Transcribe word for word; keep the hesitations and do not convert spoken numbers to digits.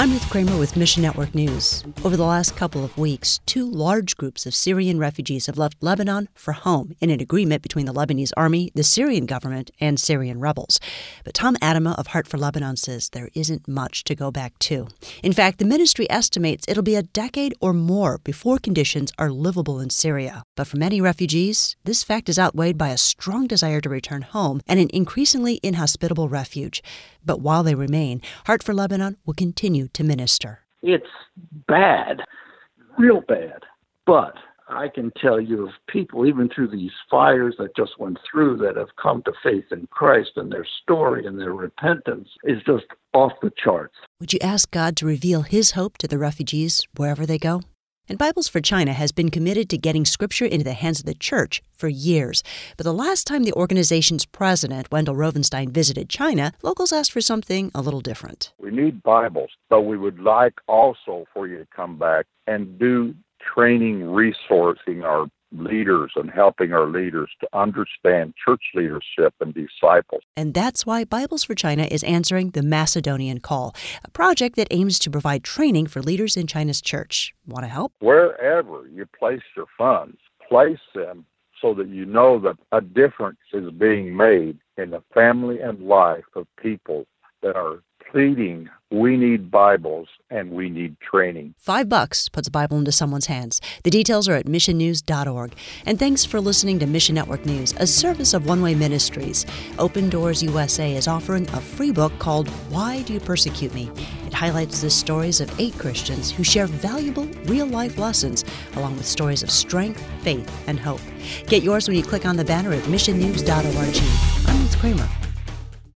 I'm Ruth Kramer with Mission Network News. Over the last couple of weeks, two large groups of Syrian refugees have left Lebanon for home in an agreement between the Lebanese army, the Syrian government, and Syrian rebels. But Tom Adama of Heart for Lebanon says there isn't much to go back to. In fact, the ministry estimates it'll be a decade or more before conditions are livable in Syria. But for many refugees, this fact is outweighed by a strong desire to return home and an increasingly inhospitable refuge. But while they remain, Heart for Lebanon will continue to minister. It's bad, real bad. But I can tell you of people, even through these fires that just went through, that have come to faith in Christ, and their story and their repentance is just off the charts. Would you ask God to reveal His hope to the refugees wherever they go? And Bibles for China has been committed to getting Scripture into the hands of the church for years. But the last time the organization's president, Wendell Rovenstein, visited China, locals asked for something a little different. We need Bibles, but we would like also for you to come back and do training, resourcing our leaders and helping our leaders to understand church leadership and disciples. And that's why Bibles for China is answering the Macedonian Call, a project that aims to provide training for leaders in China's church. Want to help? Wherever you place your funds, place them so that you know that a difference is being made in the family and life of people that are pleading, we need Bibles and we need training. Five bucks puts a Bible into someone's hands. The details are at mission news dot org. And thanks for listening to Mission Network News, a service of One Way Ministries. Open Doors U S A is offering a free book called Why Do You Persecute Me? It highlights the stories of eight Christians who share valuable, real-life lessons, along with stories of strength, faith, and hope. Get yours when you click on the banner at mission news dot org. I'm Ruth Kramer.